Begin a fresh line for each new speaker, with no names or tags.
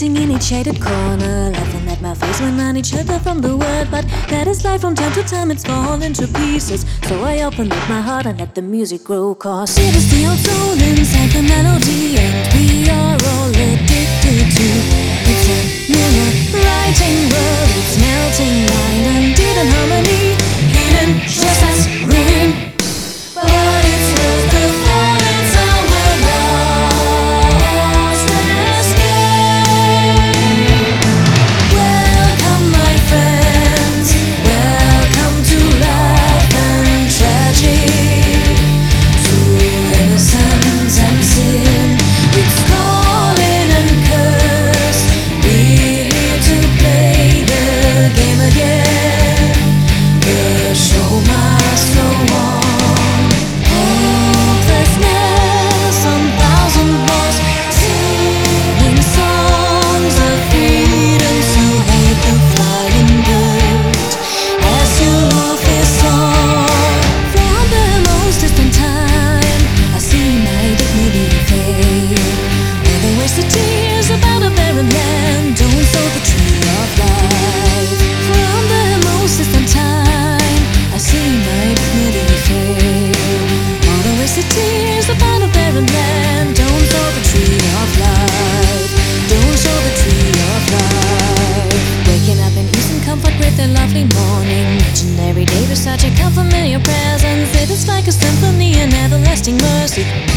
sitting in each shaded corner, laughing at my face when I need shelter from the world. But that is life, from time to time it's fallen to pieces. So I open up my heart and let the music grow, cause it is the old soul inside the melody, and we are all addicted to. It's a mirror writing world, it's melting mind and deep in harmony, hidden just as ruin. But it's worth the fight, it's our last escape. Welcome my friends, welcome to life and tragedy, to innocence and sin. It's calling and curse, we're here to play the game again. The show must go on. Hopelessness on thousand walls, singing songs of freedom to hate the flying bird as you move this song. From the most distant time, I see my dignity fade. All the wasted tears about a barren land don't sow the tree of life. From the most distant time, I see my dignity fade. All the wasted tears about a barren land don't sow the tree of life. Don't sow the tree of life. Waking up in peace and comfort with a lovely morning, each and every day with such a unfamiliar presence. It is like a symphony, an everlasting mercy.